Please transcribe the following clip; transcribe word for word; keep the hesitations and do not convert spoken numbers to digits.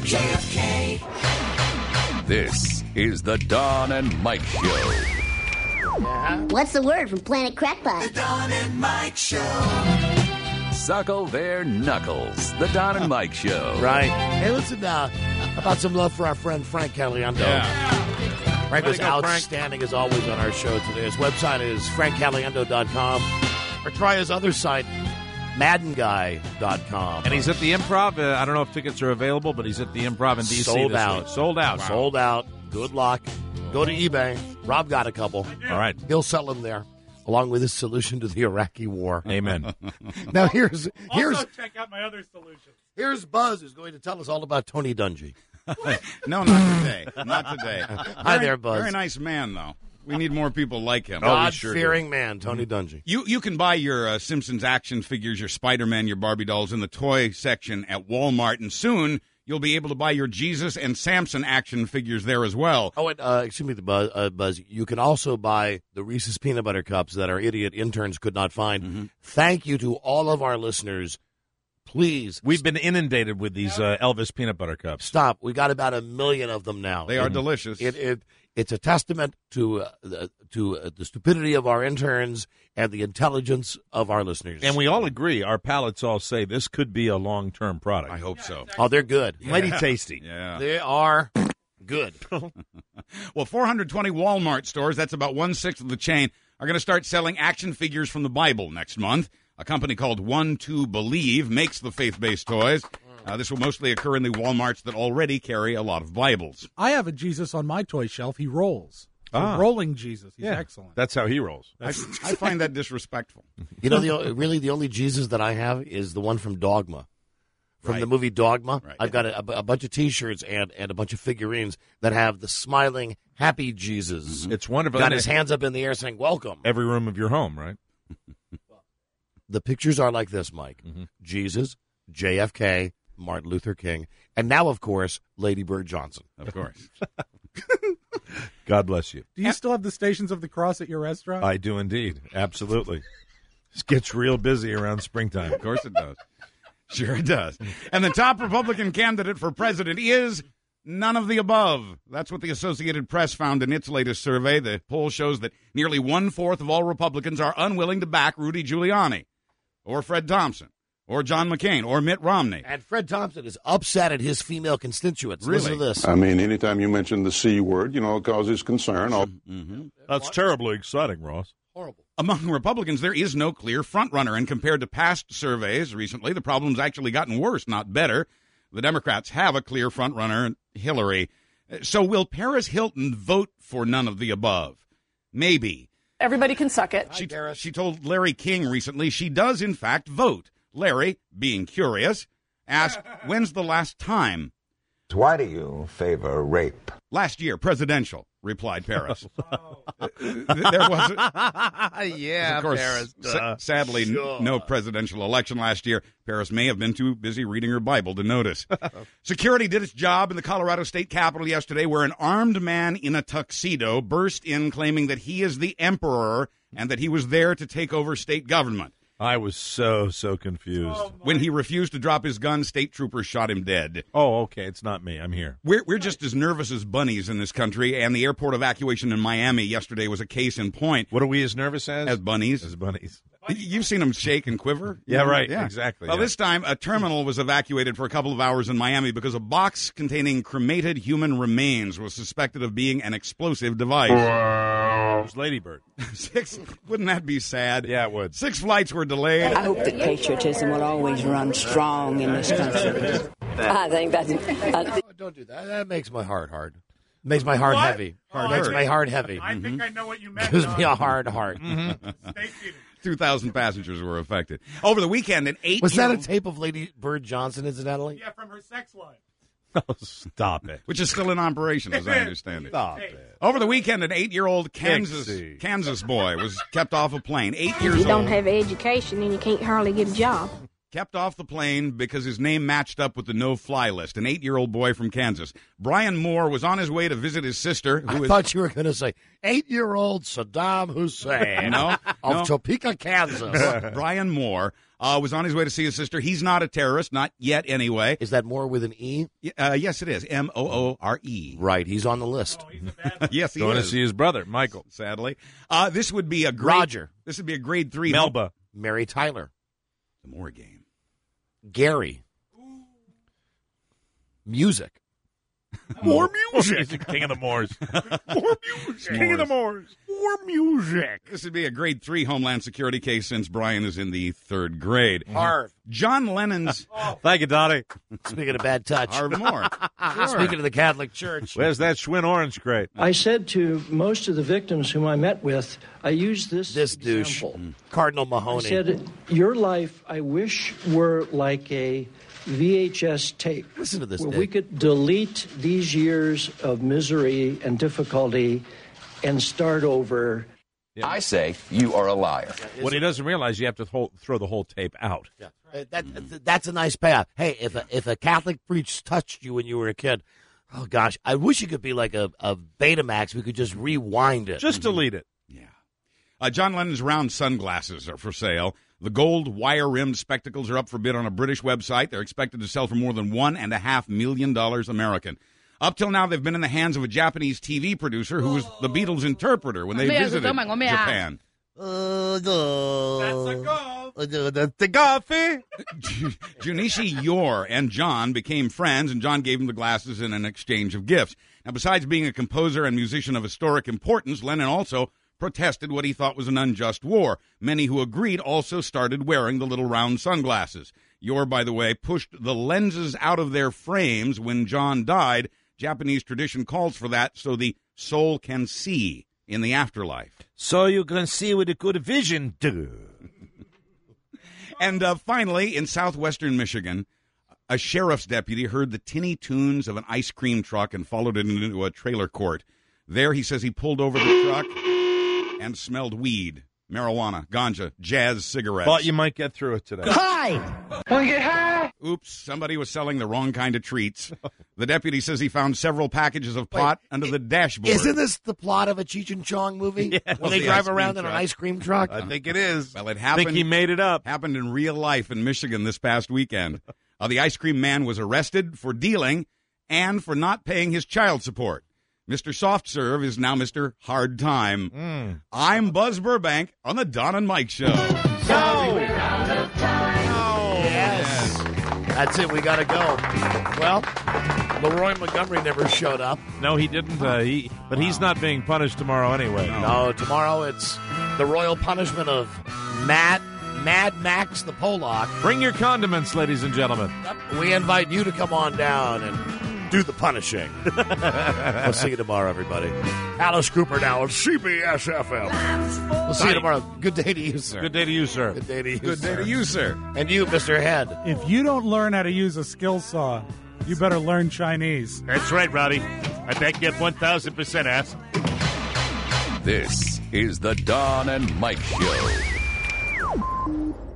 J F K. This is the Don and Mike Show. What's the word from Planet Crackpot? The Don and Mike Show. Suckle their knuckles. The Don and Mike Show. Right. Hey, listen, uh, about some love for our friend Frank Caliendo. Yeah. Frank was Way to go, Frank. outstanding as always on our show today. His website is frank caliendo dot com, or try his other site, madden guy dot com. And he's at the Improv. Uh, I don't know if tickets are available, but he's at the Improv in D C Sold this out. week. Sold out. Sold out. Good luck. Go to eBay. Rob got a couple. All right. He'll sell them there, along with his solution to the Iraqi war. Amen. Now here's here's Also check out my other solution. here's Buzz, who's going to tell us all about Tony Dungy. No, not today. Not today. Hi Very- there, Buzz. Very nice man, though. We need more people like him. God-fearing man, Tony Dungy. You you can buy your uh, Simpsons action figures, your Spider-Man, your Barbie dolls in the toy section at Walmart, and soon you'll be able to buy your Jesus and Samson action figures there as well. Oh, and, uh, excuse me, the Buzz, uh, Buzz. You can also buy the Reese's peanut butter cups that our idiot interns could not find. Mm-hmm. Thank you to all of our listeners. Please We've been inundated with these uh, Elvis peanut butter cups. stop. We got about a million of them now. They are It- delicious. It, it it's a testament to uh, the, to uh, the stupidity of our interns and the intelligence of our listeners. And we all agree, our palates all say this could be a long-term product. I hope so. oh, they're good. Mighty tasty. Yeah. They are good. Well, four hundred twenty Walmart stores, that's about one-sixth of the chain, are going to start selling action figures from the Bible next month. A company called One to Believe makes the faith-based toys. Uh, this will mostly occur in the Walmarts that already carry a lot of Bibles. I have a Jesus on my toy shelf. He rolls. It's Ah. a rolling Jesus. He's Yeah, excellent. That's how he rolls. I, I find that disrespectful. You know, the o- really the only Jesus that I have is the one from Dogma. From Right. the movie Dogma. Right, I've got a, a bunch of T-shirts and, and a bunch of figurines that have the smiling, happy Jesus. It's wonderful. Got And his it- hands up in the air saying, welcome. Every room of your home, right? The pictures are like this, Mike. Mm-hmm. Jesus, J F K, Martin Luther King, and now, of course, Lady Bird Johnson. Of course. God bless you. Do you still have the Stations of the Cross at your restaurant? I do indeed. Absolutely. This gets real busy around springtime. Of course it does. Sure it does. And the top Republican candidate for president is none of the above. That's what the Associated Press found in its latest survey. The poll shows that nearly one-fourth of all Republicans are unwilling to back Rudy Giuliani or Fred Thompson or John McCain or Mitt Romney. And Fred Thompson is upset at his female constituents. Listen to Really? this. I mean, anytime you mention the C word, you know, it causes concern. I'll- That's terribly exciting, Ross. Horrible. Among Republicans, there is no clear frontrunner, and compared to past surveys recently, the problem's actually gotten worse, not better. The Democrats have a clear frontrunner, Hillary. So will Paris Hilton vote for none of the above? Maybe. Everybody can suck it. She, she told Larry King recently she does, in fact, vote. Larry, being curious, asked, when's the last time? Why do you favor rape? Last year, presidential, replied Paris. Uh, there was, yeah, of course, Paris. sa- sadly, n- Sure. no presidential election last year. Paris may have been too busy reading her Bible to notice. Security did its job in the Colorado State Capitol yesterday, where an armed man in a tuxedo burst in claiming that he is the emperor and that he was there to take over state government. I was so, so confused. Oh, When he refused to drop his gun, state troopers shot him dead. okay. It's not me. I'm here. We're, we're just as nervous as bunnies in this country, and the airport evacuation in Miami yesterday was a case in point. What are we as nervous as? As bunnies. As bunnies. You've seen them shake and quiver? Yeah, right. Exactly, Well, yeah. this time, a terminal was evacuated for a couple of hours in Miami because a box containing cremated human remains was suspected of being an explosive device. It was Lady Bird. Six, wouldn't that be sad? Yeah, it would. Six flights were delayed. I hope that patriotism will always run strong in this country. I think that's. I, Oh, don't do that. That makes my heart hard. Makes my heart What? heavy. Hard makes hurt. my heart heavy. I think I know what you meant. Gives Don. me a hard heart. Stay seated. two thousand passengers were affected. Over the weekend, an eight Was that a tape of Lady Bird Johnson, incidentally? Yeah, from her sex life. Oh, stop it. which is still in operation, as I understand it. Stop it. Over the weekend, an eight-year-old Kansas Dixie. Kansas boy was kept off a plane. Eight If years you don't old. have education, then you can't hardly get a job. kept off the plane because his name matched up with the no-fly list, an eight-year-old boy from Kansas. Brian Moore was on his way to visit his sister. Who I is, thought you were going to say eight-year-old Saddam Hussein no, of no. Topeka, Kansas. Brian Moore uh, was on his way to see his sister. He's not a terrorist, not yet anyway. Is that Moore with an E? Uh, yes, it is. M O O R E. Right, he's on the list. Yes, he Going is. to see his brother, Michael. Sadly. Uh, this would be a grade, Roger. This would be a grade three. Melba. Mary Tyler. The Moore game. Gary. Music. More music. King of the Moors. More music. King of the Moors. More music. This would be a grade three Homeland Security case since Brian is in the third grade. Harv. John Lennon's Thank you, Donnie. Speaking of bad touch. Harv Moore. Speaking of the Catholic Church. Where's that Schwinn orange crate? I said to most of the victims whom I met with, I used this This douche. example. Cardinal I Mahoney. said, your life, I wish, were like a V H S tape. Listen to this, where Nick. we could delete these years of misery and difficulty and start over. I say you are a liar. What he doesn't realize, you have to whole, throw the whole tape out. Yeah. Uh, that, that's a nice payoff. Hey, if a, if a Catholic priest touched you when you were a kid, oh, gosh, I wish it could be like a, a Betamax. We could just rewind it. Just delete it. Yeah. Uh, John Lennon's round sunglasses are for sale. The gold wire-rimmed spectacles are up for bid on a British website. They're expected to sell for more than one and a half million dollars American. Up till now, they've been in the hands of a Japanese T V producer who was the Beatles' interpreter when they visited Japan. That's the coffee. Junichi Yor and John became friends, and John gave him the glasses in an exchange of gifts. Now, besides being a composer and musician of historic importance, Lennon also protested what he thought was an unjust war. Many who agreed also started wearing the little round sunglasses. Yor, by the way, pushed the lenses out of their frames when John died. Japanese tradition calls for that so the soul can see in the afterlife. So you can see with a good vision. And uh, finally, in southwestern Michigan, a sheriff's deputy heard the tinny tunes of an ice cream truck and followed it into a trailer court. There, he says he pulled over the truck and smelled weed, marijuana, ganja, jazz cigarettes. Thought you might get through it today. Hi! Want to get high? Oops, somebody was selling the wrong kind of treats. The deputy says he found several packages of pot Wait, under it, the dashboard. Isn't this the plot of a Cheech and Chong movie? Yeah. When they The drive ice cream around in an truck. ice cream truck? I think it is. Well, it I happened. think he made it up. Happened in real life in Michigan this past weekend. Uh, the ice cream man was arrested for dealing and for not paying his child support. Mister Soft Serve is now Mister Hard Time. Mm. I'm Buzz Burbank on the Don and Mike Show. No! Yes. That's it. We got to go. Well, Leroy Montgomery never showed up. No, he didn't. Uh, he, but he's not being punished tomorrow anyway. No, tomorrow it's the royal punishment of Mad, Mad Max the Pollock. Bring your condiments, ladies and gentlemen. We invite you to come on down and do the punishing. We'll see you tomorrow, everybody. Alice Cooper now on C B S F M. We'll see you tomorrow. Good day to you, sir. Good day to you, sir. Good day to you, Good sir. day to you, sir. And you, Mister Head. If you don't learn how to use a skill saw, you better learn Chinese. That's right, Rowdy. I back you up one thousand percent, ass. This is the Don and Mike Show.